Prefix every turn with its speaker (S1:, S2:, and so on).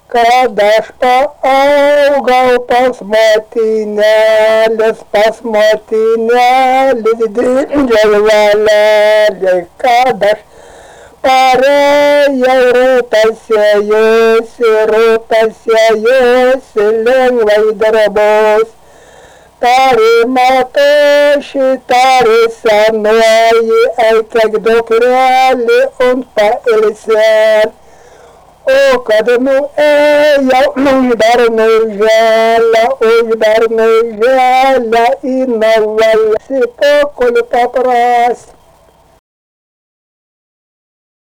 S1: Kada aš paaugau pas motinėlis, didžiai valelį, kad aš parėjau rūpesėjusi lengvai darbus. Tari matoši, tari senoji, ei kiek dukrelį und pailsėt. O kad nuėjau už bernų želę į navalį, po kol papras.